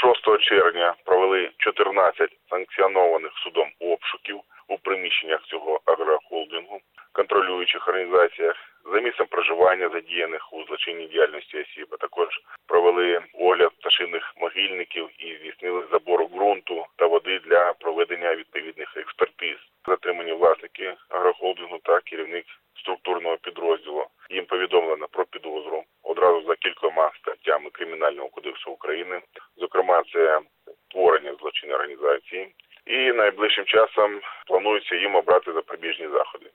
6 червня провели 14 санкціонованих судом обшуків у приміщеннях цього агрохолдингу, контролюючих організаціях, за місцем проживання задіяних у злочинній діяльності осіб, а також провели огляд пташиних могильників і здійснили забор ґрунту та води для проведення відповідних експертиз. Затримані власники агрохолдингу та керівник структурного підрозділу. Їм повідомлено про підозру одразу за кількома статтями Кримінального кодексу України. Зокрема, це створення злочинної організації. І найближчим часом планується їм обрати запобіжні заходи.